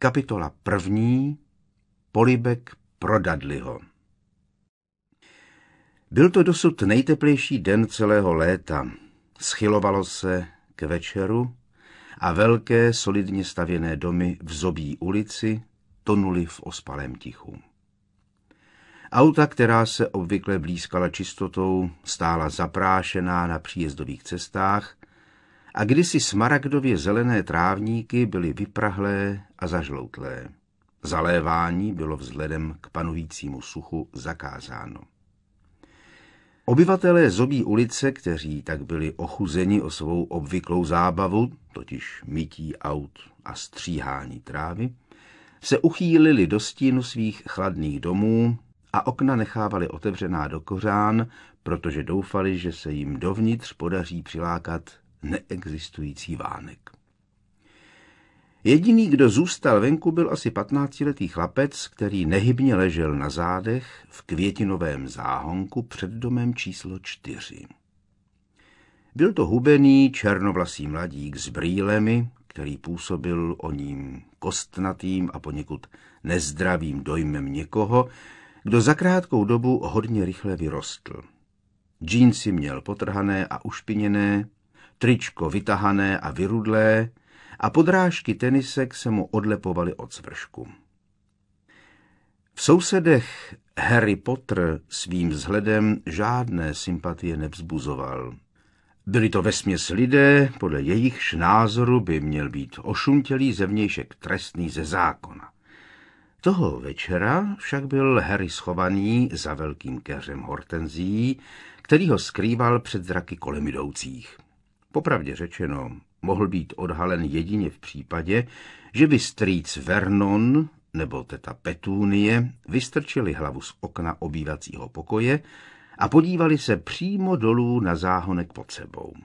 Kapitola 1. Polibek pro Dudleyho. Byl to dosud nejteplejší den celého léta. Schylovalo se k večeru a velké, solidně stavěné domy v Zobí ulici tonuly v ospalém tichu. Auta, která se obvykle blýskala čistotou, stála zaprášená na příjezdových cestách a kdysi smaragdově zelené trávníky byly vyprahlé a zažloutlé. Zalévání bylo vzhledem k panujícímu suchu zakázáno. Obyvatelé Zobí ulice, kteří tak byli ochuzeni o svou obvyklou zábavu, totiž mytí aut a stříhání trávy, se uchýlili do stínu svých chladných domů a okna nechávali otevřená do kořán, protože doufali, že se jim dovnitř podaří přilákat neexistující vánek. Jediný, kdo zůstal venku, byl asi 15letý chlapec, který nehybně ležel na zádech v květinovém záhonku před domem číslo 4. Byl to hubený, černovlasý mladík s brýlemi, který působil o ním kostnatým a poněkud nezdravým dojmem někoho, kdo za krátkou dobu hodně rychle vyrostl. Džínsy měl potrhané a ušpiněné, tričko vytahané a vyrudlé a podrážky tenisek se mu odlepovaly od svršku. V sousedech Harry Potter svým vzhledem žádné sympatie nevzbuzoval. Byli to vesměs lidé, podle jejichž názoru by měl být ošuntělý zevnějšek trestný ze zákona. Toho večera však byl Harry schovaný za velkým keřem hortenzií, který ho skrýval před zraky kolem jdoucích. Popravdě řečeno, mohl být odhalen jedině v případě, že by strýc Vernon nebo teta Petunie vystrčili hlavu z okna obývacího pokoje a podívali se přímo dolů na záhonek pod sebou.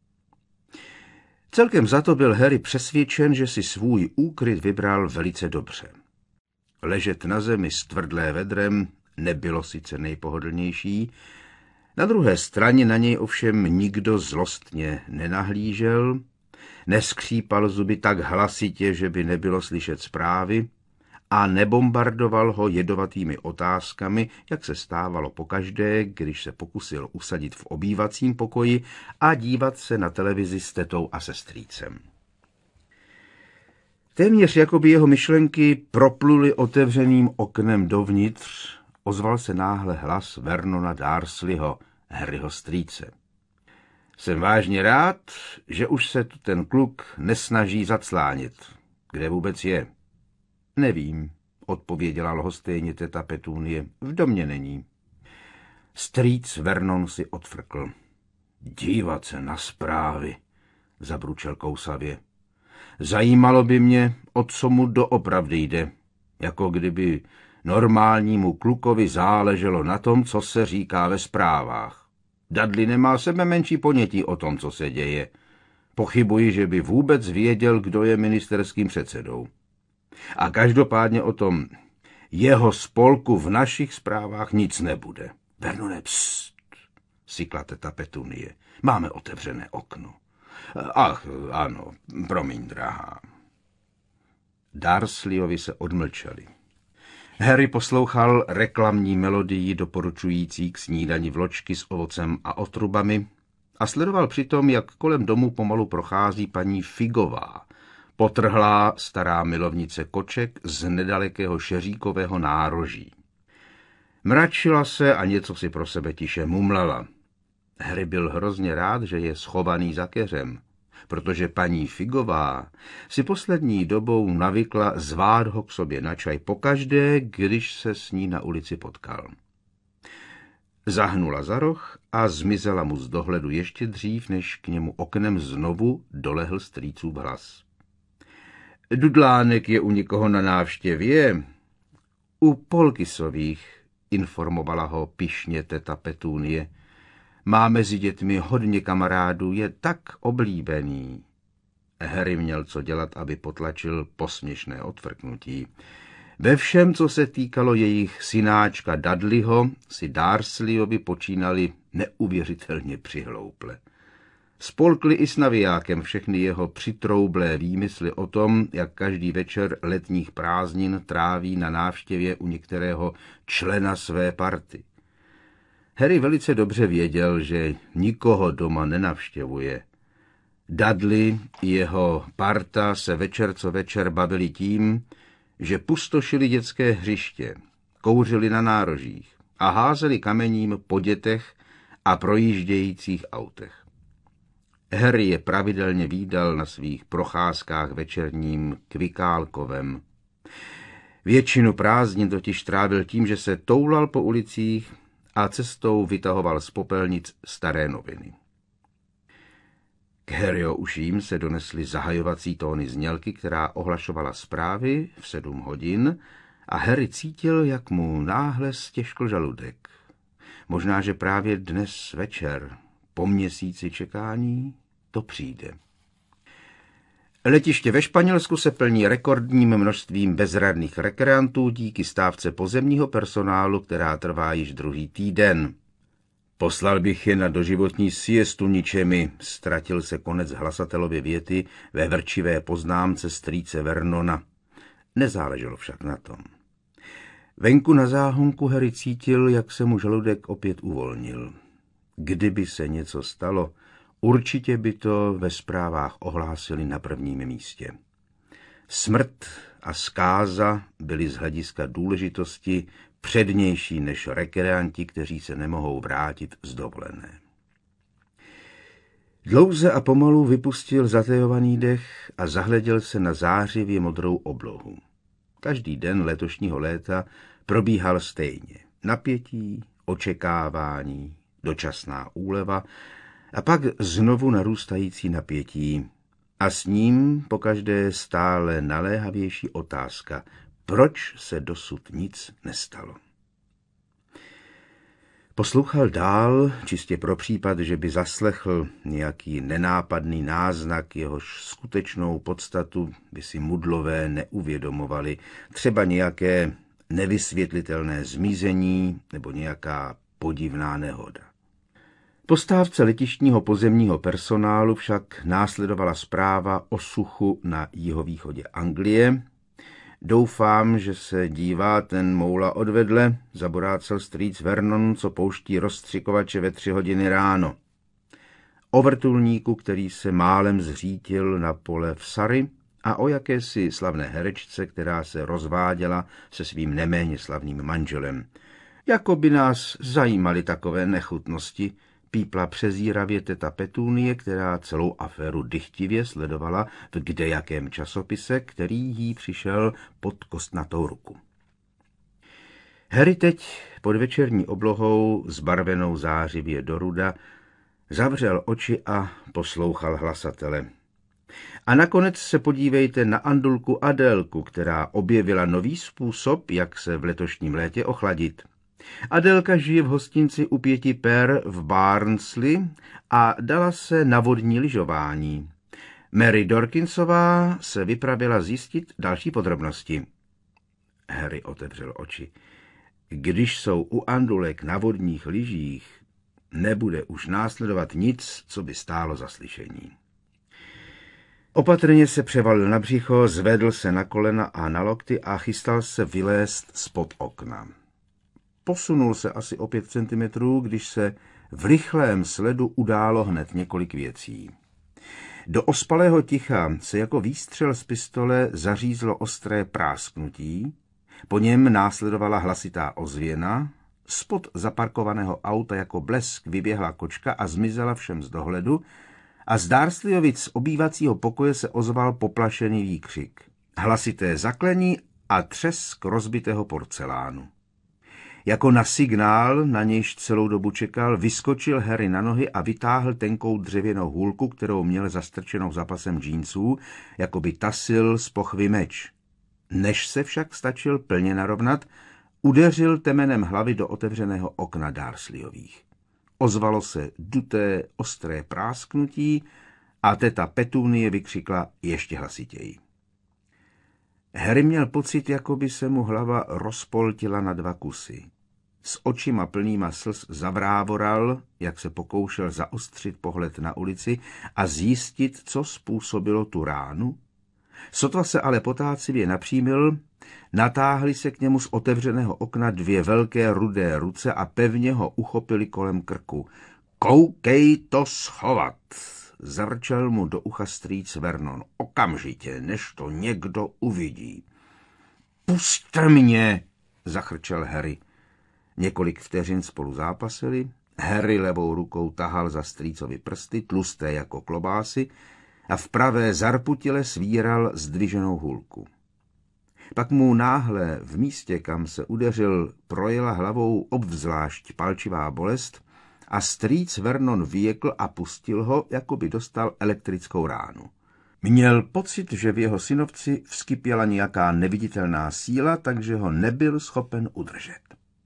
Celkem za to byl Harry přesvědčen, že si svůj úkryt vybral velice dobře. Ležet na zemi s tvrdlé vedrem nebylo sice nejpohodlnější, na druhé straně na něj ovšem nikdo zlostně nenahlížel, neskřípal zuby tak hlasitě, že by nebylo slyšet zprávy, a nebombardoval ho jedovatými otázkami, jak se stávalo pokaždé, když se pokusil usadit v obývacím pokoji a dívat se na televizi s tetou a sestřícem. Téměř jako by jeho myšlenky propluly otevřeným oknem dovnitř, ozval se náhle hlas Vernona Dursleyho, Harryho strýce. Jsem vážně rád, že už se tu ten kluk nesnaží zaclánit. Kde vůbec je? Nevím, odpověděla lhostejně teta Petunie. V domě není. Strýc Vernon si odfrkl. Dívat se na zprávy, zabručel kousavě. Zajímalo by mě, o co mu doopravdy jde, jako kdyby normálnímu klukovi záleželo na tom, co se říká ve zprávách. Dudley nemá sebe menší ponětí o tom, co se děje. Pochybuji, že by vůbec věděl, kdo je ministerským předsedou. A každopádně o tom jeho spolku v našich zprávách nic nebude. Vernone, pst, sykla teta Petunie. Máme otevřené okno. Ach, ano, promiň, drahá. Dursleyovi se odmlčeli. Harry poslouchal reklamní melodii doporučující k snídani vločky s ovocem a otrubami a sledoval přitom, jak kolem domu pomalu prochází paní Figová, potrhlá stará milovnice koček z nedalekého šeříkového nároží. Mračila se a něco si pro sebe tiše mumlala. Harry byl hrozně rád, že je schovaný za keřem, protože paní Figová si poslední dobou navykla zvát ho k sobě na čaj pokaždé, když se s ní na ulici potkal. Zahnula za roh a zmizela mu z dohledu ještě dřív, než k němu oknem znovu dolehl strýcův hlas. Dudlánek je u někoho na návštěvě. U Polkisových, informovala ho pyšně teta Petunie. Má mezi dětmi hodně kamarádů, je tak oblíbený. Harry měl co dělat, aby potlačil posměšné odfrknutí. Ve všem, co se týkalo jejich synáčka Dudleyho, si Dursleyovi počínali neuvěřitelně přihlouple. Spolkli i s navijákem všechny jeho přitroublé výmysly o tom, jak každý večer letních prázdnin tráví na návštěvě u některého člena své party. Harry velice dobře věděl, že nikoho doma nenavštěvuje. Dudley i jeho parta se večer co večer bavili tím, že pustošili dětské hřiště, kouřili na nárožích a házeli kamením po dětech a projíždějících autech. Harry je pravidelně vídal na svých procházkách večerním Kvikálkovem. Většinu prázdnin totiž trávil tím, že se toulal po ulicích a cestou vytahoval z popelnic staré noviny. K Harryho uším se donesly zahajovací tóny znělky, která ohlašovala zprávy v 7 hodin a Harry cítil, jak mu náhle stěžkl žaludek. Možná, že právě dnes večer, po měsíci čekání, to přijde. Letiště ve Španělsku se plní rekordním množstvím bezradných rekreantů díky stávce pozemního personálu, která trvá již druhý týden. Poslal bych je na doživotní siestu ničemi, ztratil se konec hlasatelově věty ve vrčivé poznámce strýce Vernona. Nezáleželo však na tom. Venku na záhonku Harry cítil, jak se mu žaludek opět uvolnil. Kdyby se něco stalo, určitě by to ve zprávách ohlásili na prvním místě. Smrt a zkáza byly z hlediska důležitosti přednější než rekreanti, kteří se nemohou vrátit z dovolené. Dlouze a pomalu vypustil zatajovaný dech a zahleděl se na zářivě modrou oblohu. Každý den letošního léta probíhal stejně. Napětí, očekávání, dočasná úleva a pak znovu narůstající napětí. A s ním pokaždé stále naléhavější otázka, proč se dosud nic nestalo. Poslouchal dál, čistě pro případ, že by zaslechl nějaký nenápadný náznak, jehož skutečnou podstatu by si mudlové neuvědomovali, třeba nějaké nevysvětlitelné zmizení nebo nějaká podivná nehoda. Po stávce letištního pozemního personálu však následovala zpráva o suchu na jihovýchodě Anglie. Doufám, že se dívá ten moula odvedle, zaborácel strýc Vernon, co pouští rozstřikovače ve 3 hodiny ráno. O vrtulníku, který se málem zřítil na pole v Surrey, a o jakési slavné herečce, která se rozváděla se svým neméně slavným manželem. Jako by nás zajímaly takové nechutnosti, pípla přezíravě teta Petunie, která celou aféru dychtivě sledovala v kdejakém časopise, který jí přišel pod kostnatou ruku. Harry teď pod večerní oblohou zbarvenou zářivě do ruda zavřel oči a poslouchal hlasatele. A nakonec se podívejte na Andulku Adélku, která objevila nový způsob, jak se v letošním létě ochladit. Adélka žije v hostinci u 5 per v Barnsley a dala se na vodní lyžování. Mary Dorkinsová se vypravila zjistit další podrobnosti. Harry otevřel oči. Když jsou u Andulek na vodních lyžích, nebude už následovat nic, co by stálo za slyšení. Opatrně se převalil na břicho, zvedl se na kolena a na lokty a chystal se vylézt spod okna. Posunul se asi o 5 centimetrů, když se v rychlém sledu událo hned několik věcí. Do ospalého ticha se jako výstřel z pistole zařízlo ostré prásknutí, po něm následovala hlasitá ozvěna, spod zaparkovaného auta jako blesk vyběhla kočka a zmizela všem z dohledu a z Dursleyovic z obývacího pokoje se ozval poplašený výkřik, hlasité zaklení a třesk rozbitého porcelánu. Jako na signál, na nějž celou dobu čekal, vyskočil Harry na nohy a vytáhl tenkou dřevěnou hůlku, kterou měl zastrčenou za pasem džínsů, jako by tasil z pochvy meč. Než se však stačil plně narovnat, udeřil temenem hlavy do otevřeného okna Dursleyových. Ozvalo se duté, ostré prásknutí a teta Petunie vykřikla ještě hlasitěji. Harry měl pocit, jako by se mu hlava rozpoltila na 2 kusy. s očima plnýma slz zavrávoral, jak se pokoušel zaostřit pohled na ulici a zjistit, co způsobilo tu ránu. Sotva se ale potácivě napřímil, natáhly se k němu z otevřeného okna dvě velké rudé ruce a pevně ho uchopili kolem krku. Koukej to schovat, zarčel mu do ucha strýc Vernon. Okamžitě, než to někdo uvidí. Pusťte mě, zachrčel Harry. Několik vteřin spolu zápasili. Harry levou rukou tahal za strýcovi prsty, tlusté jako klobásy, a v pravé zarputile svíral zdviženou hůlku. Pak mu náhle v místě, kam se udeřil, projela hlavou obzvlášť palčivá bolest a strýc Vernon vyjekl a pustil ho, jako by dostal elektrickou ránu. Měl pocit, že v jeho synovci vzkypěla nějaká neviditelná síla, takže ho nebyl schopen udržet.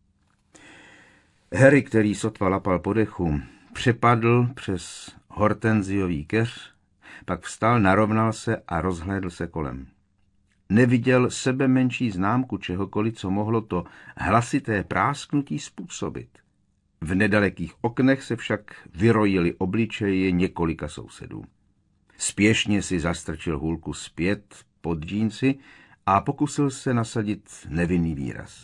Harry, který sotva lapal po dechu, přepadl přes hortenziový keř, pak vstal, narovnal se a rozhlédl se kolem. Neviděl sebe menší známku čehokoliv, co mohlo to hlasité prásknutí způsobit. V nedalekých oknech se však vyrojily obličeje několika sousedů. Spěšně si zastrčil hůlku zpět pod džínsy a pokusil se nasadit nevinný výraz.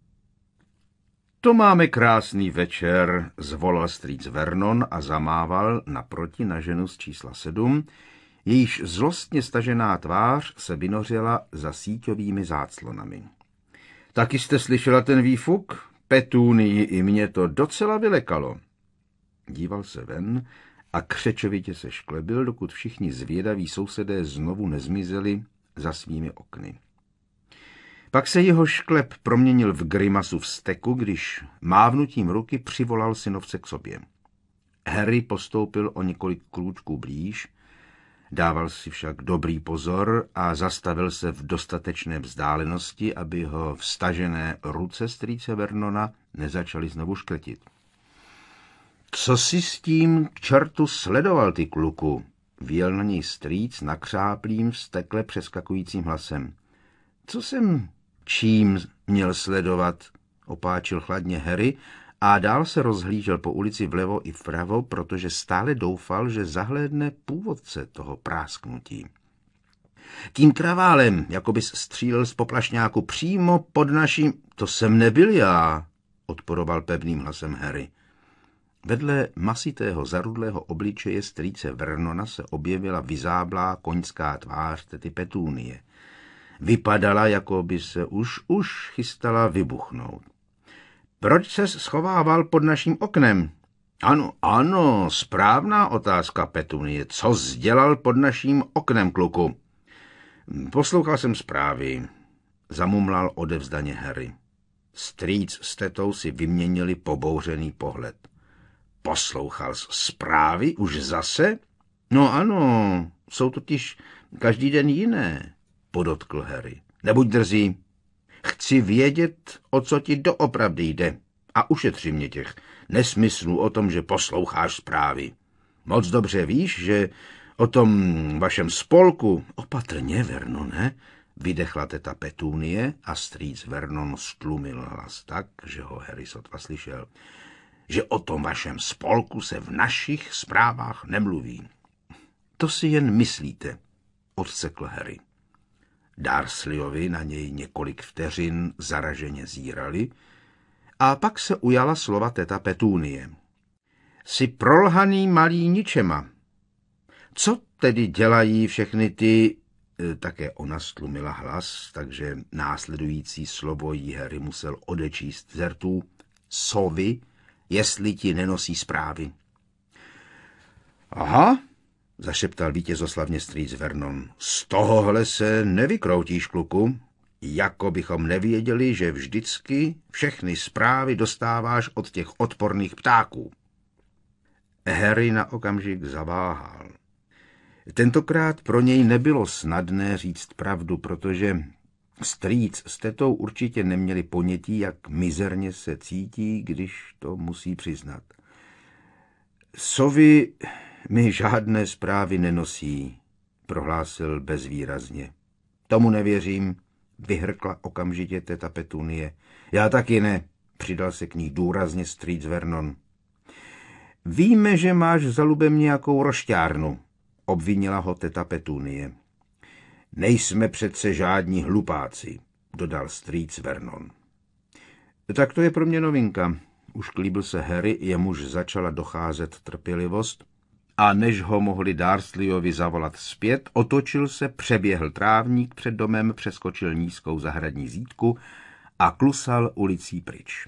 To máme krásný večer, zvolal strýc Vernon a zamával naproti na ženu z čísla 7, jejíž zlostně stažená tvář se vynořila za síťovými záclonami. Taky jste slyšela ten výfuk? Petúnii i mě to docela vylekalo. Díval se ven a křečovitě se šklebil, dokud všichni zvědaví sousedé znovu nezmizeli za svými okny. Pak se jeho šklep proměnil v grimasu vzteku, když mávnutím ruky přivolal synovce k sobě. Harry postoupil o několik krůčků blíž, dával si však dobrý pozor a zastavil se v dostatečné vzdálenosti, aby ho vstažené ruce strýce Vernona nezačaly znovu škrtit. Co si s tím k čertu sledoval, ty kluku? Vyjel na něj strýc nakřáplým, vztekle přeskakujícím hlasem. Co jsem čím měl sledovat? Opáčil chladně Harry a dál se rozhlížel po ulici vlevo i vpravo, protože stále doufal, že zahlédne původce toho prásknutí. Tím kraválem, jako bys střílel z poplašňáku přímo pod naším... To jsem nebyl já, odporoval pevným hlasem Harry. Vedle masitého zarudlého obličeje strýce Vernona se objevila vyzáblá koňská tvář tety Petúnie. Vypadala, jako by se už chystala vybuchnout. Proč ses schovával pod naším oknem? Ano, správná otázka, Petúnie. Co jsi dělal pod naším oknem, kluku? Poslouchal jsem zprávy, zamumlal odevzdaně Harry. Strýc s tetou si vyměnili pobouřený pohled. Poslouchal jsi zprávy už zase? No ano, jsou totiž každý den jiné, podotkl Harry. Nebuď drzý. Chci vědět, o co ti doopravdy jde. A ušetři mě těch nesmyslů o tom, že posloucháš zprávy. Moc dobře víš, že o tom vašem spolku... Opatrně, Vernone, vydechla teta Petúnie a strýc Vernon stlumil hlas tak, že ho Harry sotva slyšel. Že o tom vašem spolku se v našich zprávách nemluví. To si jen myslíte, odsekl Harry. Dursleyovi na něj několik vteřin zaraženě zírali a pak se ujala slova teta Petúnie. Jsi prolhaný malý ničema. Co tedy dělají všechny ty... Také ona stlumila hlas, takže následující slovo jí Harry musel odečíst z rtů. Sovy, jestli ti nenosí zprávy. Aha, zašeptal vítězoslavně strýc Vernon. Z tohohle se nevykroutíš, kluku. Jako bychom nevěděli, že vždycky všechny zprávy dostáváš od těch odporných ptáků. Harry na okamžik zaváhal. Tentokrát pro něj nebylo snadné říct pravdu, protože strýc s tetou určitě neměli ponětí, jak mizerně se cítí, když to musí přiznat. Sovy mi žádné zprávy nenosí, prohlásil bezvýrazně. Tomu nevěřím, vyhrkla okamžitě teta Petúnie. Já taky ne, Přidal se k ní důrazně strýc Vernon. Víme, že máš za lubem nějakou rošťárnu, obvinila ho teta Petunie. Nejsme přece žádní hlupáci, dodal strýc Vernon. Tak to je pro mě novinka, ušklíbil se Harry, jemuž začala docházet trpělivost, a než ho mohli Dursleyovi zavolat zpět, otočil se, přeběhl trávník před domem, přeskočil nízkou zahradní zítku a klusal ulicí pryč.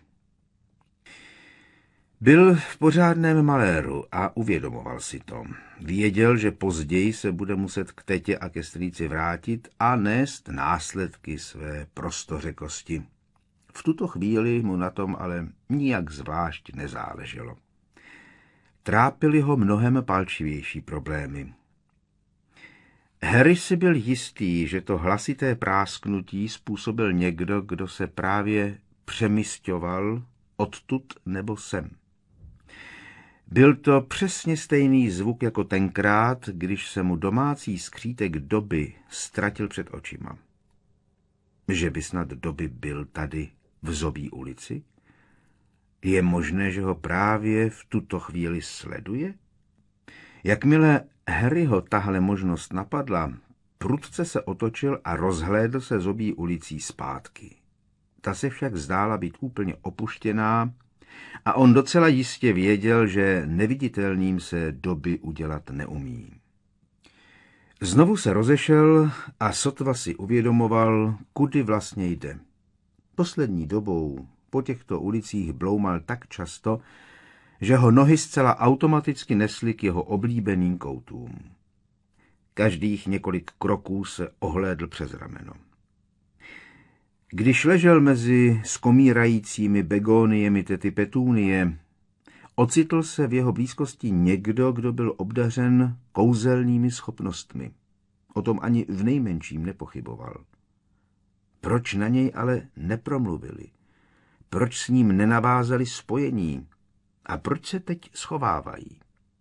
Byl v pořádném maléru a uvědomoval si to. Věděl, že později se bude muset k tetě a ke strýci vrátit a nést následky své prostořekosti. V tuto chvíli mu na tom ale nijak zvlášť nezáleželo. Trápily ho mnohem palčivější problémy. Harry si byl jistý, že to hlasité prásknutí způsobil někdo, kdo se právě přemysťoval odtud nebo sem. Byl to přesně stejný zvuk jako tenkrát, když se mu domácí skřítek Dobby ztratil před očima. Že by snad Dobby byl tady v Zobí ulici? Je možné, že ho právě v tuto chvíli sleduje? Jakmile Harryho tahle možnost napadla, prudce se otočil a rozhlédl se Zobí ulicí zpátky. Ta se však zdála být úplně opuštěná a on docela jistě věděl, že neviditelným se Dobby udělat neumí. Znovu se rozešel a sotva si uvědomoval, kudy vlastně jde. Poslední dobou po těchto ulicích bloumal tak často, že ho nohy zcela automaticky nesly k jeho oblíbeným koutům. Každých několik kroků se ohlédl přes rameno. Když ležel mezi skomírajícími begoniemi tety Petunie, ocitl se v jeho blízkosti někdo, kdo byl obdařen kouzelnými schopnostmi. O tom ani v nejmenším nepochyboval. Proč na něj ale nepromluvili? Proč s ním nenavázali spojení? A proč se teď schovávají?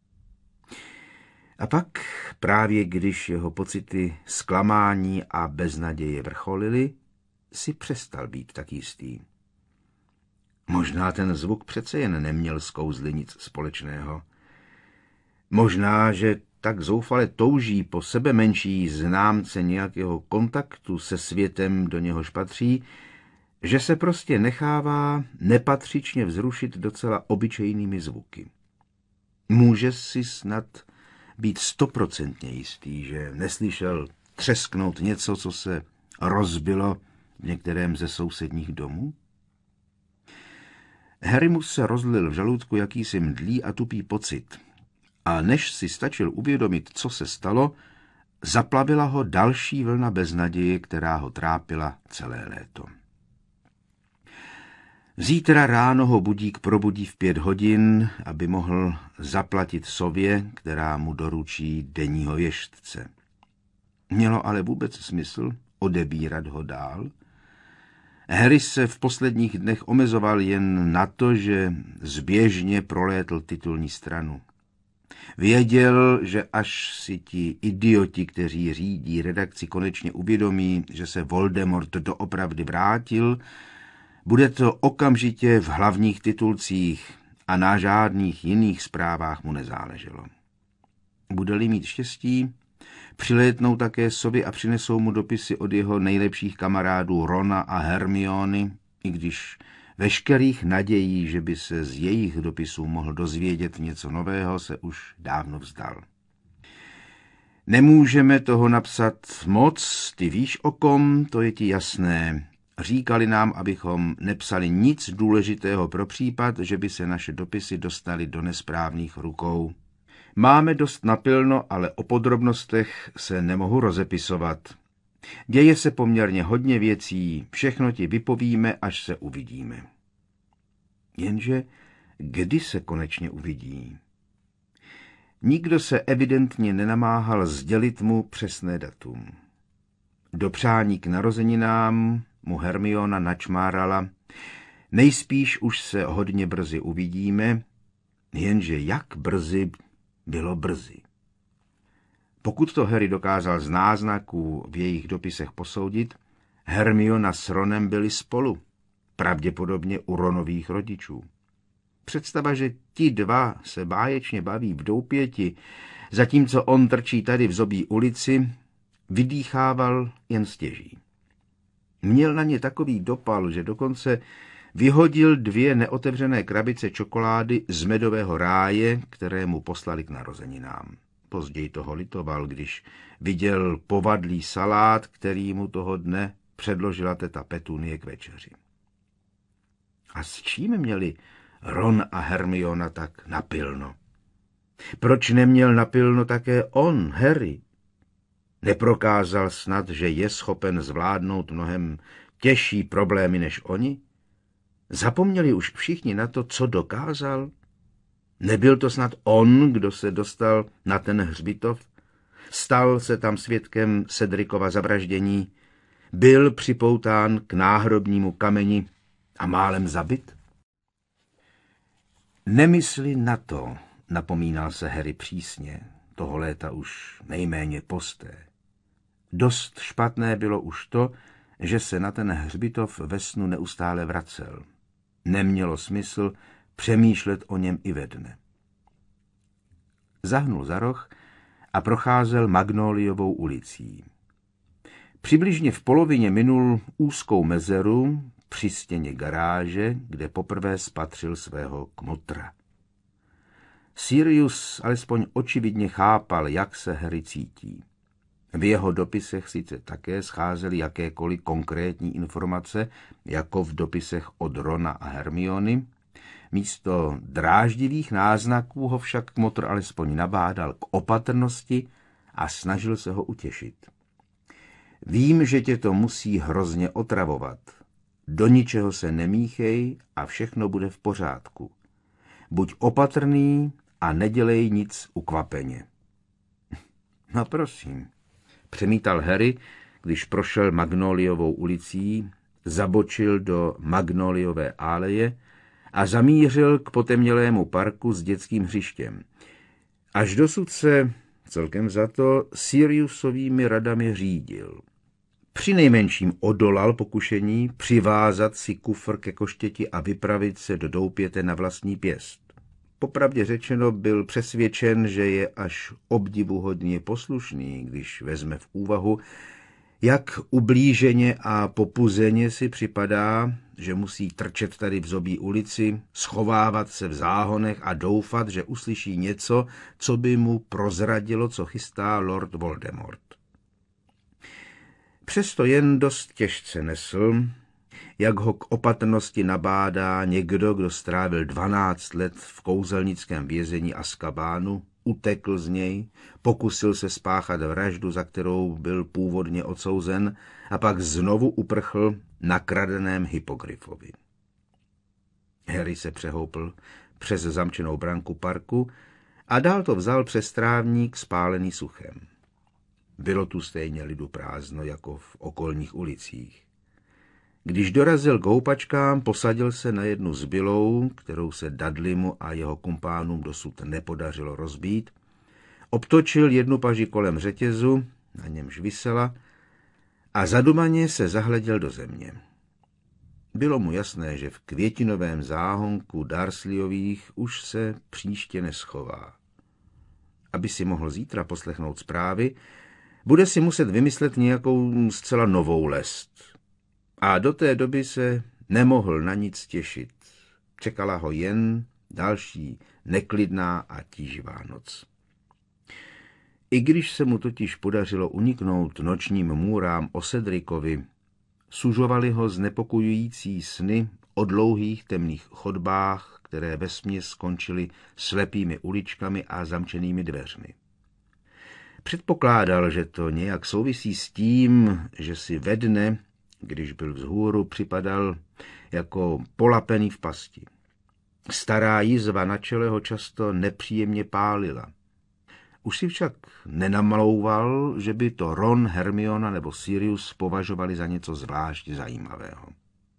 A pak, právě když jeho pocity zklamání a beznaděje vrcholily, si přestal být tak jistý. Možná ten zvuk přece jen neměl s kouzly nic společného. Možná, že tak zoufale touží po sebemenší známce nějakého kontaktu se světem, do něhož patří, že se prostě nechává nepatřičně vzrušit docela obyčejnými zvuky. Může si snad být 100% jistý, že neslyšel třesknout něco, co se rozbilo v některém ze sousedních domů? Harry mu se rozlil v žaludku jakýsi mdlý a tupý pocit. A než si stačil uvědomit, co se stalo, zaplavila ho další vlna beznaděje, která ho trápila celé léto. Zítra ráno ho budík probudí v 5 hodin, aby mohl zaplatit sově, která mu doručí denního věštce. Mělo ale vůbec smysl odebírat ho dál? Harry se v posledních dnech omezoval jen na to, že zběžně prolétl titulní stranu. Věděl, že až si ti idioti, kteří řídí redakci, konečně uvědomí, že se Voldemort doopravdy vrátil, bude to okamžitě v hlavních titulcích a na žádných jiných zprávách mu nezáleželo. Bude-li mít štěstí, přilétnou také sovy a přinesou mu dopisy od jeho nejlepších kamarádů Rona a Hermiony, i když veškerých nadějí, že by se z jejich dopisů mohl dozvědět něco nového, se už dávno vzdal. Nemůžeme toho napsat moc, ty víš o kom, to je ti jasné. Říkali nám, abychom nepsali nic důležitého pro případ, že by se naše dopisy dostaly do nesprávných rukou. Máme dost napilno, ale o podrobnostech se nemohu rozepisovat. Děje se poměrně hodně věcí, všechno ti vypovíme, až se uvidíme. Jenže kdy se konečně uvidí? Nikdo se evidentně nenamáhal sdělit mu přesné datum. Do přání k narozeninám mu Hermiona načmárala, nejspíš už se hodně brzy uvidíme, jenže jak brzy bylo brzy. Pokud to Harry dokázal z náznaků v jejich dopisech posoudit, Hermiona s Ronem byli spolu. pravděpodobně u Ronových rodičů. Představa, že ti dva se báječně baví v doupěti, zatímco on trčí tady v Zobí ulici, vydýchával jen stěží. Měl na ně takový dopal, že dokonce vyhodil 2 neotevřené krabice čokolády z medového ráje, které mu poslali k narozeninám. Později toho litoval, když viděl povadlý salát, který mu toho dne předložila teta Petunie k večeři. A s čím měli Ron a Hermiona tak napilno? Proč neměl napilno také on, Harry? Neprokázal snad, že je schopen zvládnout mnohem těžší problémy než oni? Zapomněli už všichni na to, co dokázal? Nebyl to snad on, kdo se dostal na ten hřbitov? Stal se tam svědkem Cedricova zavraždění? Byl připoután k náhrobnímu kameni a málem zabit? Nemysli na to, napomínal se Harry přísně, toho léta už nejméně posté. Dost špatné bylo už to, že se na ten hřbitov ve snu neustále vracel. Nemělo smysl přemýšlet o něm i ve dne. Zahnul za roh a procházel Magnoliovou ulicí. Přibližně v polovině minul úzkou mezeru při stěně garáže, kde poprvé spatřil svého kmotra. Sirius alespoň očividně chápal, jak se Harry cítí. V jeho dopisech sice také scházely jakékoliv konkrétní informace, jako v dopisech od Rona a Hermiony. Místo dráždivých náznaků ho však kmotr alespoň nabádal k opatrnosti a snažil se ho utěšit. Vím, že tě to musí hrozně otravovat. Do ničeho se nemíchej a všechno bude v pořádku. Buď opatrný a nedělej nic ukvapeně. No prosím, přemítal Harry, když prošel Magnoliovou ulicí, zabočil do Magnoliové aleje a zamířil k potemnělému parku s dětským hřištěm. Až dosud se, celkem za to, Siriusovými radami řídil. Přinejmenším odolal pokušení přivázat si kufr ke koštěti a vypravit se do doupěte na vlastní pěst. Popravdě řečeno byl přesvědčen, že je až obdivuhodně poslušný, když vezme v úvahu, jak ublíženě a popuzeně si připadá, že musí trčet tady v Zobí ulici, schovávat se v záhonech a doufat, že uslyší něco, co by mu prozradilo, co chystá Lord Voldemort. Přesto jen dost těžce nesl, jak ho k opatrnosti nabádá někdo, kdo strávil 12 let v kouzelnickém vězení Azkabánu, utekl z něj, pokusil se spáchat vraždu, za kterou byl původně odsouzen, a pak znovu uprchl na kradeném Hypogryfovi. Harry se přehoupl přes zamčenou branku parku a dál to vzal přes trávník spálený suchem. Bylo tu stejně lidu prázdno jako v okolních ulicích. Když dorazil k houpačkám, posadil se na jednu zbylou, kterou se Dudleymu a jeho kumpánům dosud nepodařilo rozbít, obtočil jednu paži kolem řetězu, na němž visela, a zadumaně se zahleděl do země. Bylo mu jasné, že v květinovém záhonku Dursleyových už se příště neschová. Aby si mohl zítra poslechnout zprávy, bude si muset vymyslet nějakou zcela novou lest. A do té doby se nemohl na nic těšit. Čekala ho jen další neklidná a tíživá noc. I když se mu totiž podařilo uniknout nočním můrám o Cedricovi, sužovaly ho znepokojující sny o dlouhých temných chodbách, které vesměs skončily slepými uličkami a zamčenými dveřmi. Předpokládal, že to nějak souvisí s tím, že si ve dne, když byl vzhůru, připadal jako polapený v pasti. Stará jizva na čele ho často nepříjemně pálila. Už si však nenamlouval, že by to Ron, Hermiona nebo Sirius považovali za něco zvlášť zajímavého.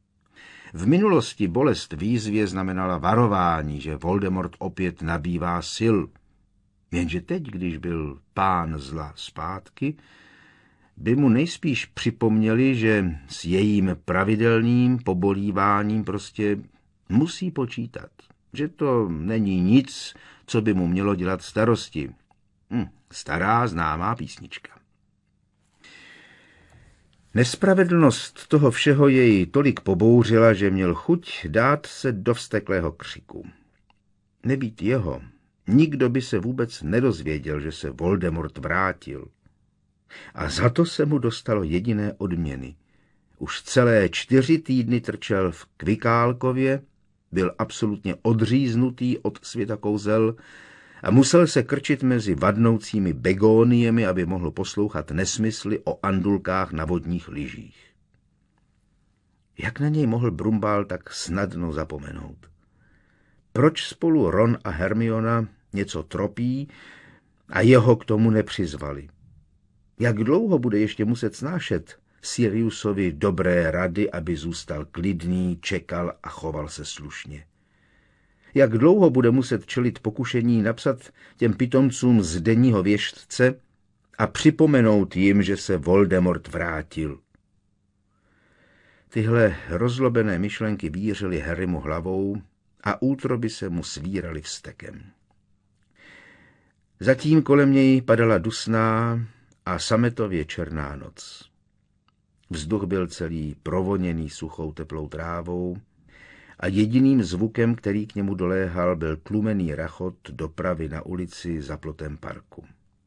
V minulosti bolest v jízvě znamenala varování, že Voldemort opět nabývá sil. Jenže teď, když byl pán zla zpátky, by mu nejspíš připomněli, že s jejím pravidelným pobolíváním prostě musí počítat. Že to není nic, co by mu mělo dělat starosti. Stará známá písnička. Nespravedlnost toho všeho jej tolik pobouřila, že měl chuť dát se do vzteklého křiku. Nebýt jeho, nikdo by se vůbec nedozvěděl, že se Voldemort vrátil. A za to se mu dostalo jediné odměny. Už celé 4 týdny trčel v Kvikálkově, byl absolutně odříznutý od světa kouzel a musel se krčit mezi vadnoucími begóniemi, aby mohl poslouchat nesmysly o andulkách na vodních lyžích. Jak na něj mohl Brumbál tak snadno zapomenout? Proč spolu Ron a Hermiona něco tropí a jeho k tomu nepřizvali? Jak dlouho bude ještě muset snášet Siriusovi dobré rady, aby zůstal klidný, čekal a choval se slušně? Jak dlouho bude muset čelit pokušení napsat těm pitomcům z denního věštce a připomenout jim, že se Voldemort vrátil? Tyhle rozlobené myšlenky vířily Harrymu hlavou a útroby se mu svíraly vztekem. Zatím kolem něj padala dusná a sametově černá noc. Vzduch byl celý provoněný suchou teplou trávou a jediným zvukem, který k němu doléhal, byl tlumený rachot dopravy na ulici za plotem parku.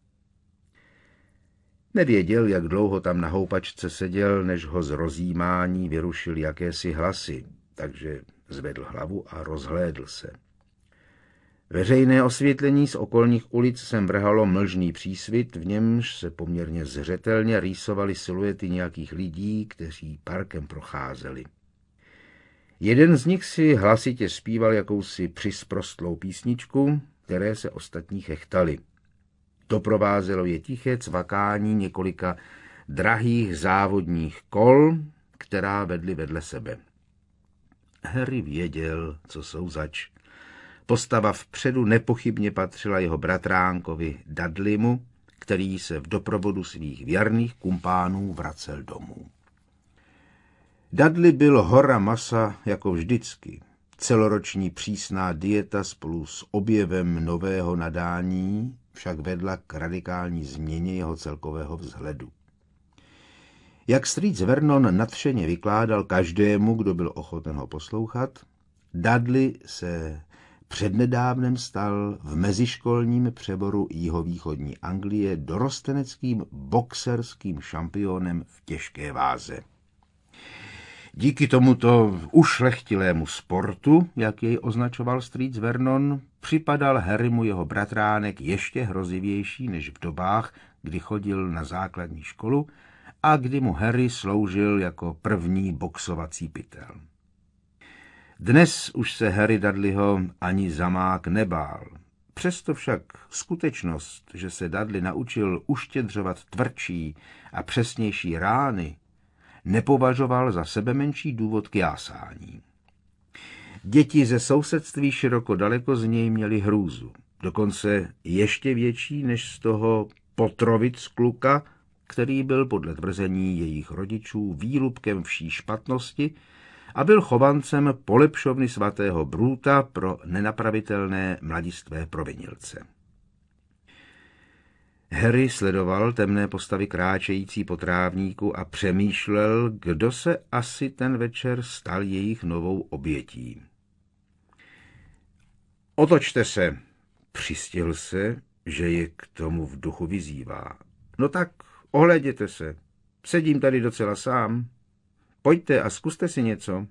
Nevěděl, jak dlouho tam na houpačce seděl, než ho z rozjímání vyrušil jakési hlasy, takže zvedl hlavu a rozhlédl se. Veřejné osvětlení z okolních ulic sem vrhalo mlžný přísvit, v němž se poměrně zřetelně rýsovaly siluety nějakých lidí, kteří parkem procházeli. Jeden z nich si hlasitě zpíval jakousi přisprostlou písničku, které se ostatní chechtali. Doprovázelo je tiché cvakání několika drahých závodních kol, která vedly vedle sebe. Harry věděl, co jsou zač. Postava vpředu nepochybně patřila jeho bratránkovi Dudleymu, který se v doprovodu svých věrných kumpánů vracel domů. Dudley byl hora masa jako vždycky. Celoroční přísná dieta spolu s objevem nového nadání však vedla k radikální změně jeho celkového vzhledu. Jak strýc Vernon nadšeně vykládal každému, kdo byl ochoten ho poslouchat, Dudley se přednedávnem stal v meziškolním přeboru jihovýchodní Anglie dorosteneckým boxerským šampionem v těžké váze. Díky tomuto ušlechtilému sportu, jak jej označoval strýc Vernon, připadal Harrymu jeho bratránek ještě hrozivější než v dobách, kdy chodil na základní školu a kdy mu Harry sloužil jako první boxovací pytel. Dnes už se Harry Dudleyho ani zamák nebál. Přesto však skutečnost, že se Dudley naučil uštědřovat tvrdší a přesnější rány, nepovažoval za sebemenší důvod k jásání. Děti ze sousedství široko daleko z něj měly hrůzu, dokonce ještě větší než z toho Potrovic kluka, který byl podle tvrzení jejich rodičů výlupkem vší špatnosti a byl chovancem polepšovny svatého Bruta pro nenapravitelné mladistvé provinilce. Harry sledoval temné postavy kráčející po trávníku a přemýšlel, kdo se asi ten večer stal jejich novou obětí. Otočte se, přistihl se, že je k tomu v duchu vyzývá. No tak, ohléděte se, sedím tady docela sám. Pojďte a zkuste si něco.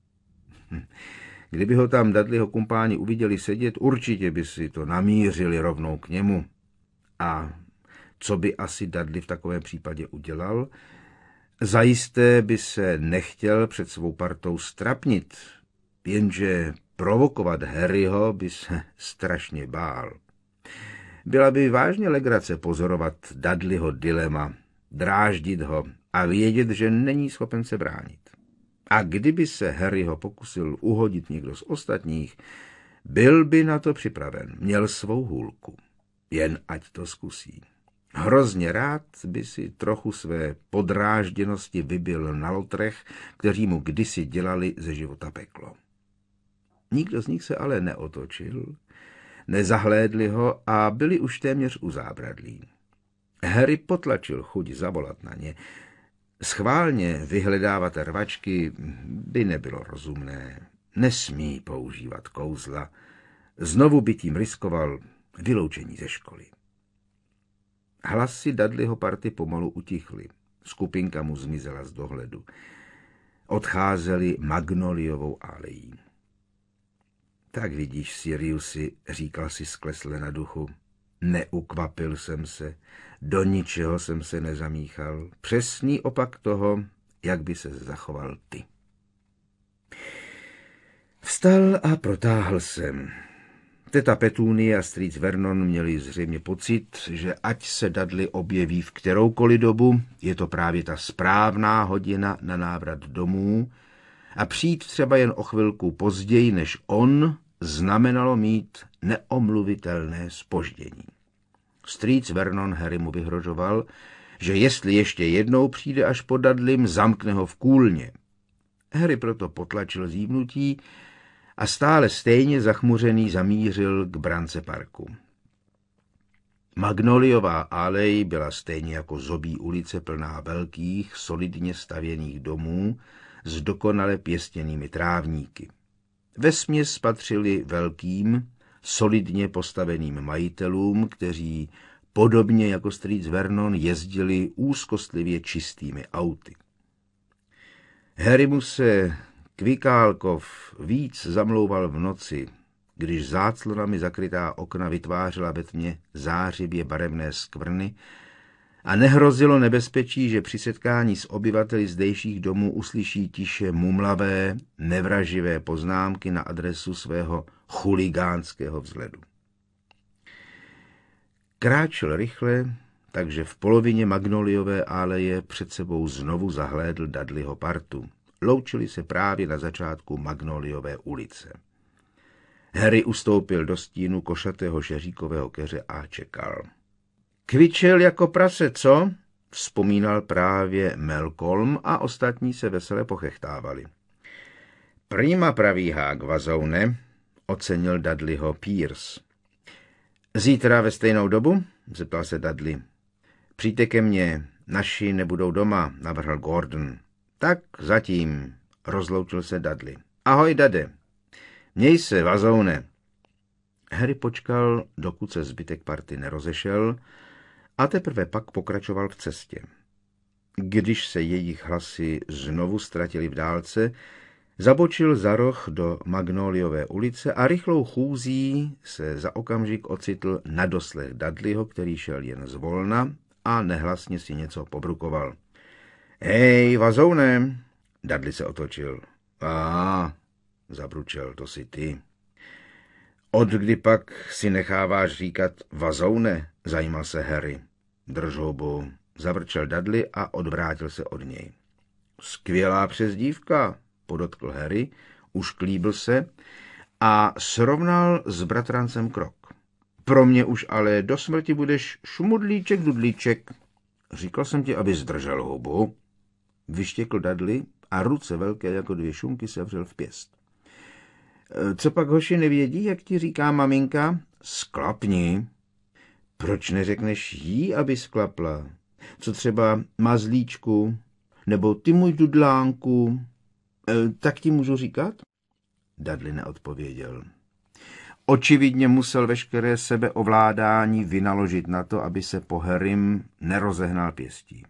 Kdyby ho tam Dudleyho kumpáni uviděli sedět, určitě by si to namířili rovnou k němu. A co by asi Dudley v takovém případě udělal? Zajisté by se nechtěl před svou partou strapnit, jenže provokovat Harryho by se strašně bál. Byla by vážně legrace pozorovat Dudleyho dilema, dráždit ho a vědět, že není schopen se bránit. A kdyby se Harryho pokusil uhodit někdo z ostatních, byl by na to připraven, měl svou hůlku. Jen ať to zkusí. Hrozně rád by si trochu své podrážděnosti vybil na lotrech, kteří mu kdysi dělali ze života peklo. Nikdo z nich se ale neotočil, nezahlédli ho a byli už téměř u zábradlí. Harry potlačil chuť zavolat na ně. Schválně vyhledávat rvačky by nebylo rozumné. Nesmí používat kouzla. Znovu by tím riskoval vyloučení ze školy. Hlasy Dudleyho party pomalu utichly. Skupinka mu zmizela z dohledu. Odcházeli Magnoliovou alejí. Tak vidíš, Siriusi, říkal si sklesle na duchu, neukvapil jsem se, do ničeho jsem se nezamíchal. Přesný opak toho, jak by se zachoval ty. Vstal a protáhl jsem. Teta Petunie a strýc Vernon měli zřejmě pocit, že ať se Dudley objeví v kteroukoliv dobu, je to právě ta správná hodina na návrat domů a přijít třeba jen o chvilku později než on znamenalo mít neomluvitelné zpoždění. Strýc Vernon Harrymu vyhrožoval, že jestli ještě jednou přijde až po Dudleym, zamkne ho v kůlně. Harry proto potlačil zívnutí a stále stejně zachmuřený zamířil k brance parku. Magnoliová alej byla stejně jako Zobí ulice plná velkých, solidně stavěných domů s dokonale pěstěnými trávníky. Vesměs patřili velkým, solidně postaveným majitelům, kteří podobně jako strýc Vernon jezdili úzkostlivě čistými auty. Harrymu se Kvikálkov víc zamlouval v noci, když záclonami zakrytá okna vytvářela ve tmě zářivě barevné skvrny a nehrozilo nebezpečí, že při setkání s obyvateli zdejších domů uslyší tiše mumlavé, nevraživé poznámky na adresu svého chuligánského vzhledu. Kráčel rychle, takže v polovině Magnoliové aleje před sebou znovu zahlédl Dudleyho partu. Loučili se právě na začátku Magnoliové ulice. Harry ustoupil do stínu košatého šeříkového keře a čekal. Kvičel jako prase, co? Vzpomínal právě Malcolm a ostatní se vesele pochechtávali. Prima, pravý hák, vazoune, ocenil Dudleyho Pierce. Zítra ve stejnou dobu? Zeptal se Dudley. Přijďte ke mně, naši nebudou doma, navrhl Gordon. Tak zatím, rozloučil se Dudley. Ahoj, Dade. Měj se, vazoune. Harry počkal, dokud se zbytek party nerozešel, a teprve pak pokračoval v cestě. Když se jejich hlasy znovu ztratily v dálce, zabočil za roh do Magnoliové ulice a rychlou chůzí se za okamžik ocitl na doslech Dudleyho, který šel jen zvolna a nehlasně si něco pobrukoval. Hej, vazoune, Dudley se otočil. Zabručel, to si ty. Od kdy pak si necháváš říkat vazoune, zajímal se Harry. Drž hubu, zavrčel Dudley a odvrátil se od něj. Skvělá přezdívka, podotkl Harry, ušklíbil se a srovnal s bratrancem krok. Pro mě už ale do smrti budeš šmudlíček, dudlíček. Říkal jsem ti, aby zdržel hubu. Vyštěkl Dudley a ruce velké jako dvě šunky sevřel v pěst. Co pak hoši nevědí, jak ti říká maminka? Sklapni. Proč neřekneš jí, aby sklapla? Co třeba mazlíčku? Nebo ty můj dudlánku? Tak ti můžu říkat? Dudley neodpověděl. Očividně musel veškeré sebeovládání vynaložit na to, aby se po Harrym nerozehnal pěstí.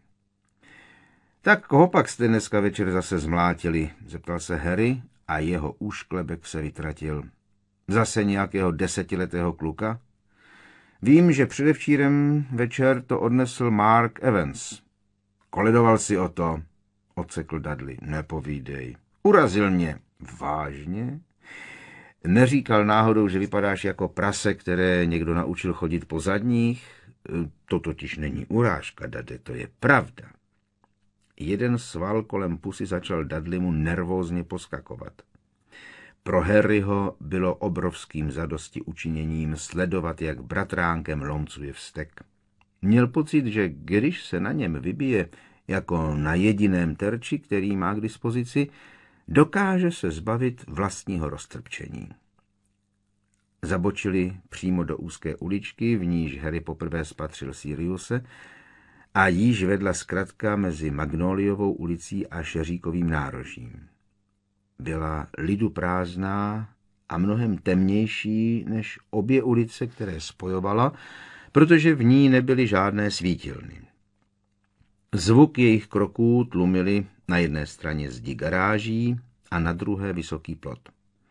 Tak koho pak jste dneska večer zase zmlátili? Zeptal se Harry a jeho úšklebek se vytratil. Zase nějakého 10letého kluka? Vím, že předevčírem večer to odnesl Mark Evans. Koledoval si o to, odsekl Dudley. Nepovídej. Urazil mě. Vážně? Neříkal náhodou, že vypadáš jako prase, které někdo naučil chodit po zadních? To totiž není urážka, Dade, to je pravda. Jeden sval kolem pusy začal Dudleymu nervózně poskakovat. Pro Harryho bylo obrovským zadosti učiněním sledovat, jak bratránkem lomcuje vztek. Měl pocit, že když se na něm vybije jako na jediném terči, který má k dispozici, dokáže se zbavit vlastního roztrpčení. Zabočili přímo do úzké uličky, v níž Harry poprvé spatřil Siriuse, a jíž vedla zkratka mezi Magnoliovou ulicí a Šeříkovým nárožím. Byla lidu prázdná a mnohem temnější než obě ulice, které spojovala, protože v ní nebyly žádné svítilny. Zvuk jejich kroků tlumili na jedné straně zdi garáží a na druhé vysoký plot.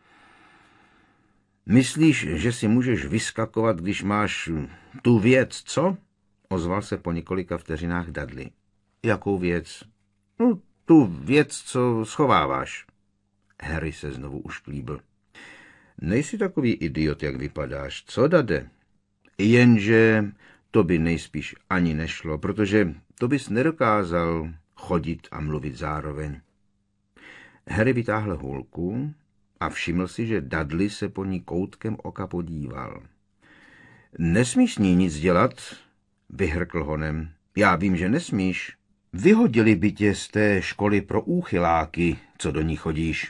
Myslíš, že si můžeš vyskakovat, když máš tu věc, co? Ozval se po několika vteřinách Dudley. Jakou věc? No, tu věc, co schováváš. Harry se znovu ušklíbl. Nejsi takový idiot, jak vypadáš, co, Dade? Jenže to by nejspíš ani nešlo, protože to bys nedokázal chodit a mluvit zároveň. Harry vytáhl hůlku a všiml si, že Dudley se po ní koutkem oka podíval. Nesmíš s ní nic dělat, vyhrkl honem. Já vím, že nesmíš. Vyhodili by tě z té školy pro úchyláky, co do ní chodíš.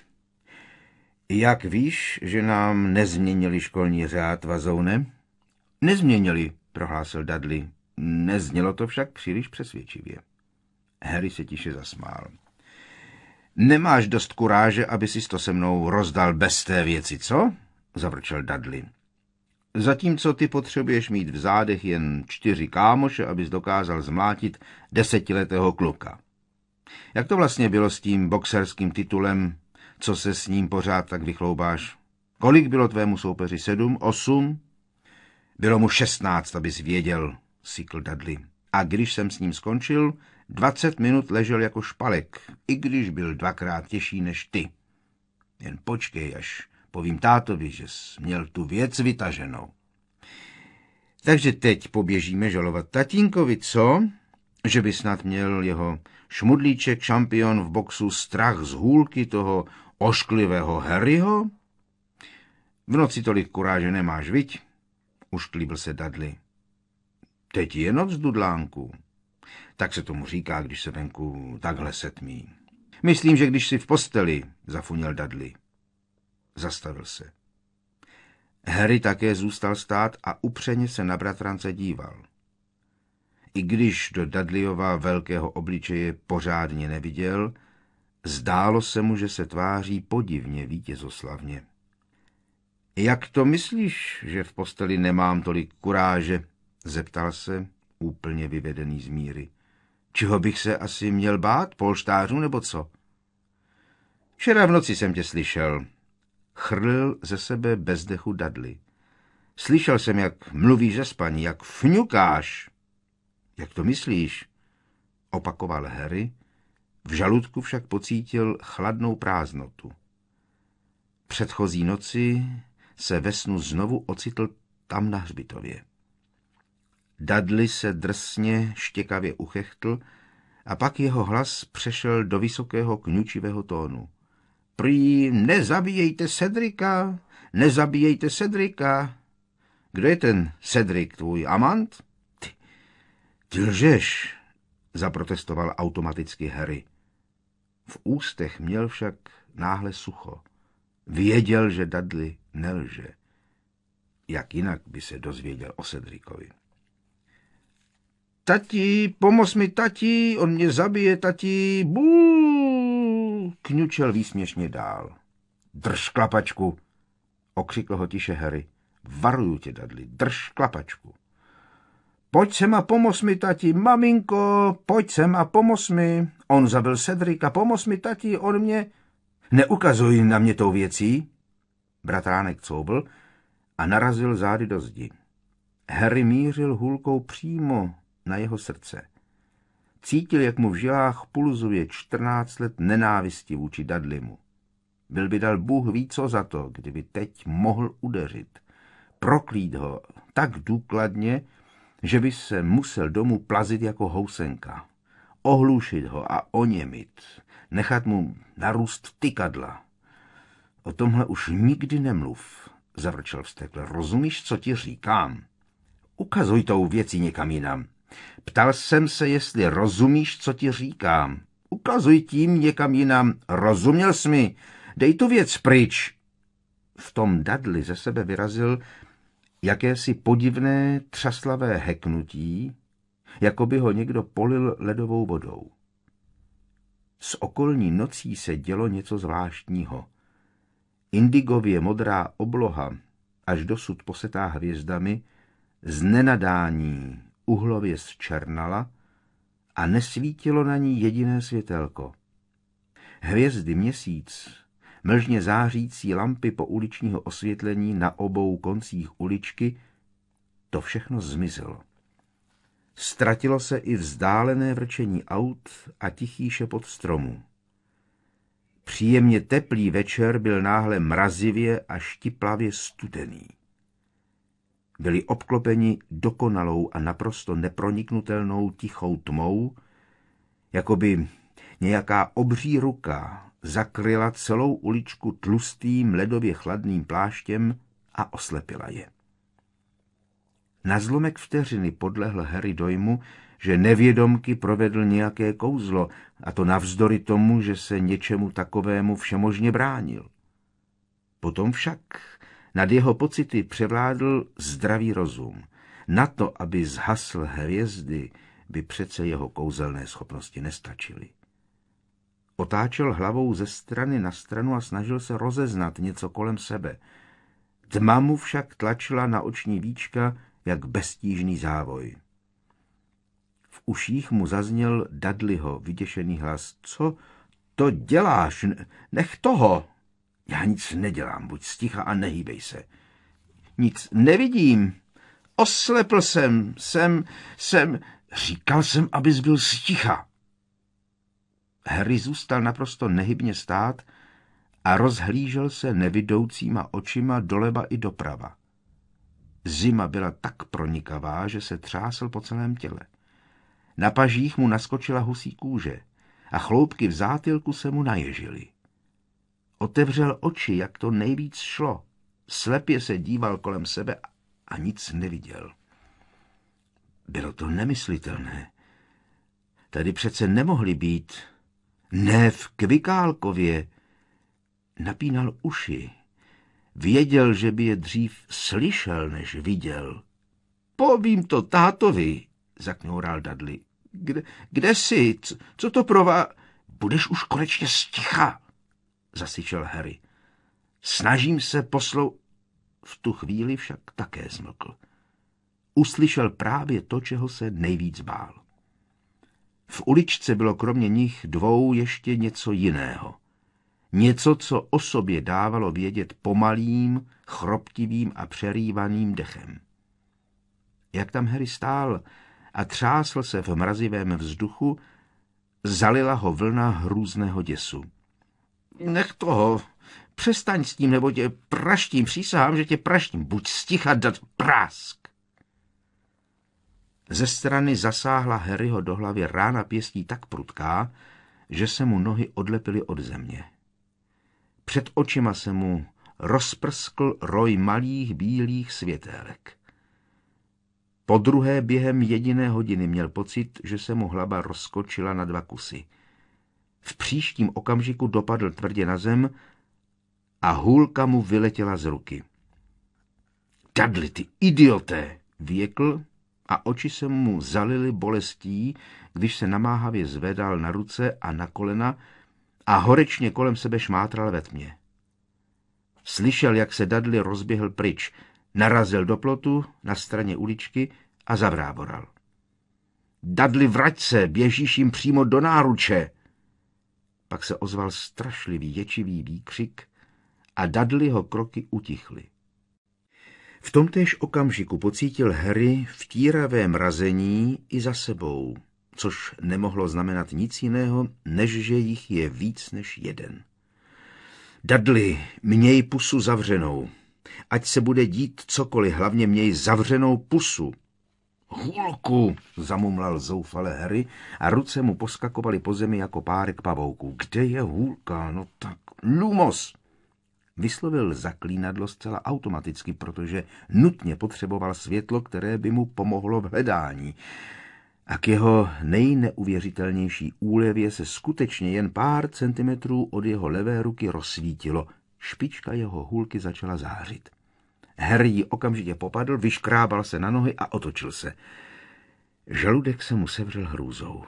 Jak víš, že nám nezměnili školní řád, Vazoune? Nezměnili, prohlásil Dudley. Neznělo to však příliš přesvědčivě. Harry se tiše zasmál. Nemáš dost kuráže, aby si to se mnou rozdal bez té věci, co? Zavrčel Dudley. Zatímco ty potřebuješ mít v zádech jen 4 kámoše, abys dokázal zmlátit 10letého kluka. Jak to vlastně bylo s tím boxerským titulem, co se s ním pořád tak vychloubáš? Kolik bylo tvému soupeři? 7, 8? Bylo mu 16, abys věděl, sykl Dudley. A když jsem s ním skončil, 20 minut ležel jako špalek, i když byl 2krát těžší než ty. Jen počkej, až povím tátovi, že jsi měl tu věc vytaženou. Takže teď poběžíme žalovat tatínkovi, co? Že by snad měl jeho šmudlíček šampion v boxu strach z hůlky toho ošklivého Harryho? V noci tolik kuráže nemáš, viď? Ušklíbil se Dudley. Teď je noc, Dudlánku. Tak se tomu říká, když se venku takhle setmí. Myslím, že když jsi v posteli, zafunil Dudley. Zastavil se. Harry také zůstal stát a upřeně se na bratrance díval. I když do Dudleyova velkého obličeje pořádně neviděl, zdálo se mu, že se tváří podivně vítězoslavně. Jak to myslíš, že v posteli nemám tolik kuráže? Zeptal se, úplně vyvedený z míry. Čeho bych se asi měl bát, polštářů nebo co? Včera v noci jsem tě slyšel. Chrlil ze sebe bez dechu Dudley. Slyšel jsem, jak mluvíš ze spaní, jak fňukáš. Jak to myslíš? Opakoval Harry. V žaludku však pocítil chladnou prázdnotu. Předchozí noci se ve snu znovu ocitl tam na hřbitově. Dudley se drsně štěkavě uchechtl a pak jeho hlas přešel do vysokého kňučivého tónu. Prý, nezabíjejte Cedrika, nezabíjejte Cedrika. Kdo je ten Cedric, tvůj amant? Ty lžeš, zaprotestoval automaticky Harry. V ústech měl však náhle sucho. Věděl, že Dudley nelže. Jak jinak by se dozvěděl o Cedricovi. Tati, pomoz mi, tati, on mě zabije, tati, bů, kňučel výsměšně dál. Drž klapačku, okřikl ho tiše Harry. Varuju tě, Dudley, drž klapačku. Pojď sem a pomoz mi, tati, maminko, pojď sem a pomoz mi. On zabil Cedrika, pomoz mi, tati, on mě... Neukazuj na mě tou věcí. Bratránek couvl a narazil zády do zdi. Harry mířil hůlkou přímo na jeho srdce. Cítil, jak mu v žilách pulzuje 14 let nenávisti vůči Dudleymu. Byl by dal Bůh ví co za to, kdyby teď mohl udeřit. Proklít ho tak důkladně, že by se musel domů plazit jako housenka. Ohlušit ho a oněmit. Nechat mu narůst tykadla. O tomhle už nikdy nemluv, zavrčel vztekle. Rozumíš, co ti říkám? Ukazuj tou věcí někam jinam. Ptal jsem se, jestli rozumíš, co ti říkám. Ukazuj tím někam jinam. Rozuměl jsi mi? Dej tu věc pryč. V tom Dudley ze sebe vyrazil jakési podivné třaslavé heknutí, jako by ho někdo polil ledovou vodou. S okolní nocí se dělo něco zvláštního. Indigově modrá obloha, až dosud posetá hvězdami, z nenadání uhlově zčernala a nesvítilo na ní jediné světelko. Hvězdy, měsíc, mlžně zářící lampy pouličního osvětlení na obou koncích uličky, to všechno zmizelo. Ztratilo se i vzdálené vrčení aut a tichý šepot stromů. Příjemně teplý večer byl náhle mrazivě a štiplavě studený. Byli obklopeni dokonalou a naprosto neproniknutelnou tichou tmou, jako by nějaká obří ruka zakryla celou uličku tlustým ledově chladným pláštěm a oslepila je. Na zlomek vteřiny podlehl Harry dojmu, že nevědomky provedl nějaké kouzlo, a to navzdory tomu, že se něčemu takovému všemožně bránil. Potom však nad jeho pocity převládl zdravý rozum. Na to, aby zhasl hvězdy, by přece jeho kouzelné schopnosti nestačily. Otáčel hlavou ze strany na stranu a snažil se rozeznat něco kolem sebe. Tma mu však tlačila na oční víčka jak beztížný závoj. V uších mu zazněl Dudleyho vyděšený hlas. Co to děláš? Nech toho! Já nic nedělám, buď sticha a nehýbej se. Nic nevidím. Oslepl jsem. Říkal jsem, abys byl sticha. Harry zůstal naprosto nehybně stát a rozhlížel se nevidoucíma očima doleva i doprava. Zima byla tak pronikavá, že se třásl po celém těle. Na pažích mu naskočila husí kůže a chloupky v zátylku se mu naježily. Otevřel oči, jak to nejvíc šlo. Slepě se díval kolem sebe a nic neviděl. Bylo to nemyslitelné. Tady přece nemohli být. Ne v Kvikálkově. Napínal uši. Věděl, že by je dřív slyšel, než viděl. Povím to tátovi, zakňoural Dudley. Kde jsi? Co to pro vás? Budeš už konečně sticha, zasyčel Harry. Snažím se V tu chvíli však také zmlkl. Uslyšel právě to, čeho se nejvíc bál. V uličce bylo kromě nich dvou ještě něco jiného. Něco, co o sobě dávalo vědět pomalým, chroptivým a přerývaným dechem. Jak tam Harry stál a třásl se v mrazivém vzduchu, zalila ho vlna hrůzného děsu. Nech toho, přestaň s tím, nebo tě praštím, přísahám, že tě praštím, buď sticha, dat prásk. Ze strany zasáhla Harryho do hlavy rána pěstí tak prudká, že se mu nohy odlepily od země. Před očima se mu rozprskl roj malých bílých světélek. Podruhé během jediné hodiny měl pocit, že se mu hlava rozskočila na dva kusy. V příštím okamžiku dopadl tvrdě na zem a hůlka mu vyletěla z ruky. Dudley, ty idioté, vyjekl a oči se mu zalily bolestí, když se namáhavě zvedal na ruce a na kolena a horečně kolem sebe šmátral ve tmě. Slyšel, jak se Dudley rozběhl pryč, narazil do plotu na straně uličky a zavrávoral. Dudley, vrať se, běžíš jim přímo do náruče. Pak se ozval strašlivý ječivý výkřik a Dudleyho kroky utichly. V tomtéž okamžiku pocítil Harry vtíravé mrazení i za sebou, což nemohlo znamenat nic jiného, než že jich je víc než jeden. Dudley, měj pusu zavřenou. Ať se bude dít cokoliv, hlavně měj zavřenou pusu. Hůlku, zamumlal zoufale Harry a ruce mu poskakovaly po zemi jako párek pavouků. Kde je hůlka? No tak, Lumos! Vyslovil zaklínadlo zcela automaticky, protože nutně potřeboval světlo, které by mu pomohlo v hledání. A k jeho nejneuvěřitelnější úlevě se skutečně jen pár centimetrů od jeho levé ruky rozsvítilo. Špička jeho hůlky začala zářit. Harry ji okamžitě popadl, vyškrábal se na nohy a otočil se. Žaludek se mu sevřel hrůzou.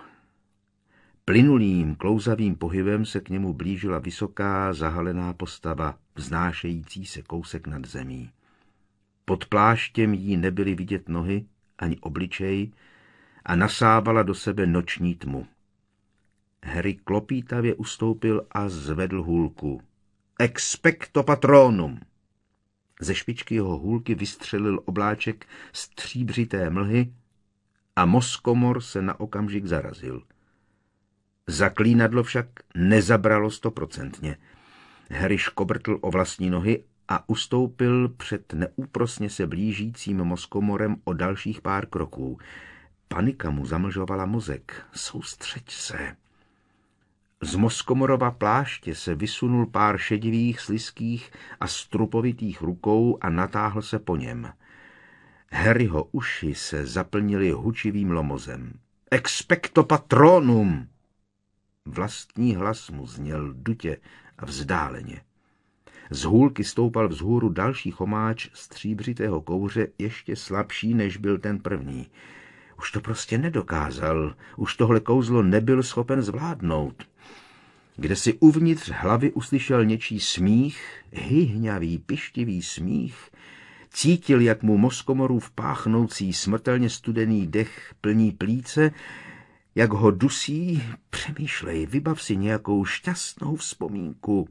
Plynulým, klouzavým pohybem se k němu blížila vysoká, zahalená postava, vznášející se kousek nad zemí. Pod pláštěm jí nebyly vidět nohy ani obličej a nasávala do sebe noční tmu. Harry klopítavě ustoupil a zvedl hůlku. Expecto patronum! Ze špičky jeho hůlky vystřelil obláček stříbřité mlhy a mozkomor se na okamžik zarazil. Zaklínadlo však nezabralo 100%. Harry škobrtl o vlastní nohy a ustoupil před neúprosně se blížícím mozkomorem o dalších pár kroků. Panika mu zamlžovala mozek. Soustřeď se. Z mozkomorova pláště se vysunul pár šedivých, slizkých a strupovitých rukou a natáhl se po něm. Harryho uši se zaplnily hučivým lomozem. Expecto patronum! Vlastní hlas mu zněl dutě a vzdáleně. Z hůlky stoupal vzhůru další chomáč stříbřitého kouře, ještě slabší, než byl ten první. Už to prostě nedokázal, už tohle kouzlo nebyl schopen zvládnout. Kde si uvnitř hlavy uslyšel něčí smích, hyhňavý, pištivý smích, cítil, jak mu mozkomorův páchnoucí smrtelně studený dech plní plíce, jak ho dusí. Přemýšlej, vybav si nějakou šťastnou vzpomínku.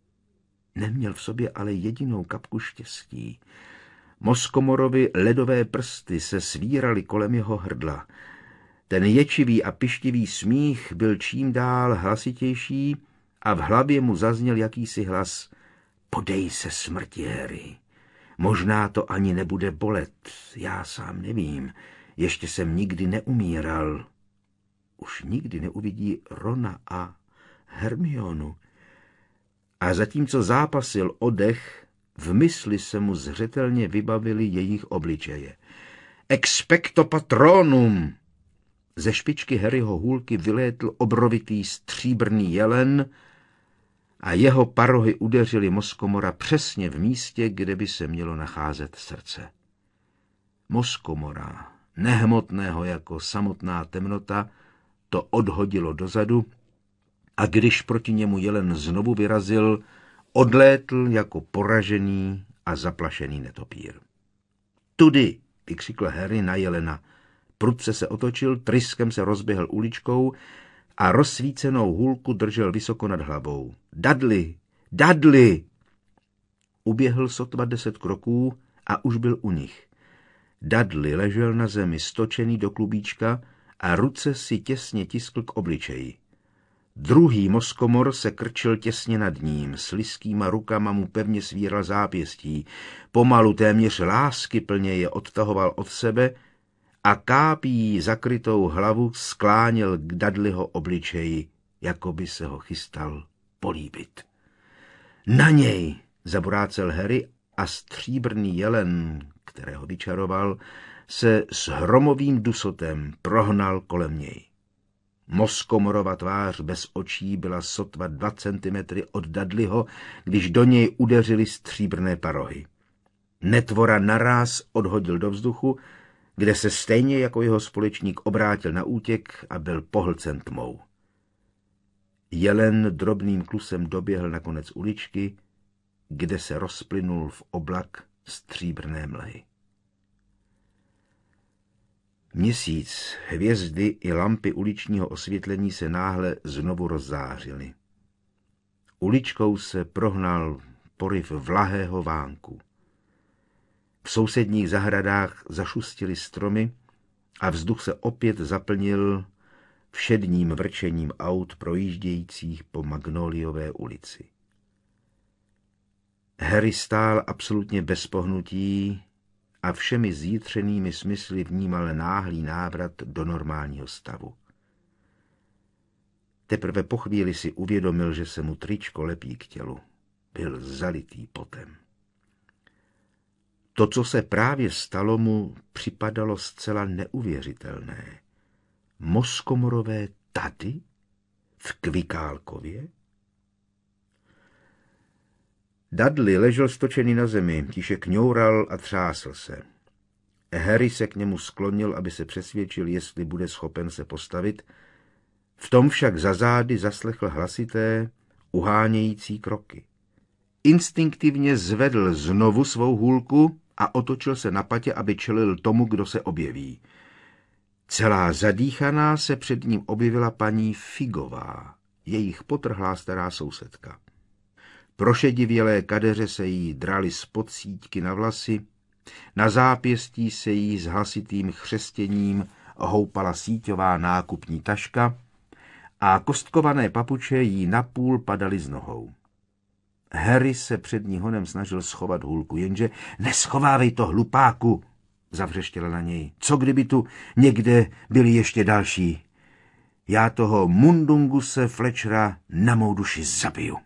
Neměl v sobě ale jedinou kapku štěstí. Mozkomorovi ledové prsty se svíraly kolem jeho hrdla. Ten ječivý a pištivý smích byl čím dál hlasitější a v hlavě mu zazněl jakýsi hlas. Podej se smrti, Harry. Možná to ani nebude bolet, já sám nevím. Ještě jsem nikdy neumíral. Už nikdy neuvidí Rona a Hermionu. A zatímco zápasil o dech, v mysli se mu zřetelně vybavily jejich obličeje. Expecto patronum! Ze špičky Harryho hůlky vylétl obrovitý stříbrný jelen a jeho parohy udeřily mozkomora přesně v místě, kde by se mělo nacházet srdce. Mozkomora, nehmotného jako samotná temnota, to odhodilo dozadu a když proti němu jelen znovu vyrazil, odlétl jako poražený a zaplašený netopír. Tudy, vykřikl Harry na jelena. Prudce se otočil, tryskem se rozběhl uličkou a rozsvícenou hůlku držel vysoko nad hlavou. Dudley! Dudley! Uběhl sotva 10 kroků a už byl u nich. Dudley ležel na zemi, stočený do klubíčka a ruce si těsně tiskl k obličeji. Druhý mozkomor se krčil těsně nad ním, slizkýma rukama mu pevně svíral zápěstí, pomalu téměř láskyplně je odtahoval od sebe a kápí zakrytou hlavu skláněl k Dudleyho obličeji, jako by se ho chystal políbit. Na něj, zaburácel Harry a stříbrný jelen, kterého vyčaroval, se s hromovým dusotem prohnal kolem něj. Mozkomorova tvář bez očí byla sotva 2 centimetry od Dudleyho, když do něj udeřily stříbrné parohy. Netvora naráz odhodil do vzduchu, kde se stejně jako jeho společník obrátil na útěk a byl pohlcen tmou. Jelen drobným klusem doběhl na konec uličky, kde se rozplynul v oblak stříbrné mlhy. Měsíc, hvězdy i lampy uličního osvětlení se náhle znovu rozzářily. Uličkou se prohnal poryv vlahého vánku. V sousedních zahradách zašustily stromy a vzduch se opět zaplnil všedním vrčením aut projíždějících po Magnoliové ulici. Harry stál absolutně bez pohnutí a všemi zjitřenými smysly vnímal náhlý návrat do normálního stavu. Teprve po chvíli si uvědomil, že se mu tričko lepí k tělu. Byl zalitý potem. To, co se právě stalo, mu připadalo zcela neuvěřitelné. Moskomorové tady? V Kvikálkově? Dudley ležel stočený na zemi, tiše kňoural a třásl se. Harry se k němu sklonil, aby se přesvědčil, jestli bude schopen se postavit. V tom však za zády zaslechl hlasité, uhánějící kroky. Instinktivně zvedl znovu svou hůlku a otočil se na patě, aby čelil tomu, kdo se objeví. Celá zadýchaná se před ním objevila paní Figová, jejich potrhlá stará sousedka. Prošedivělé kadeře se jí draly spod síťky na vlasy, na zápěstí se jí s hlasitým chřestěním houpala síťová nákupní taška a kostkované papuče jí napůl padaly z nohou. Harry se před ní honem snažil schovat hůlku, jenže neschovávej to, hlupáku, zavřeštěla na něj. Co kdyby tu někde byli ještě další? Já toho Mundunguse Fletchera na mou duši zabiju.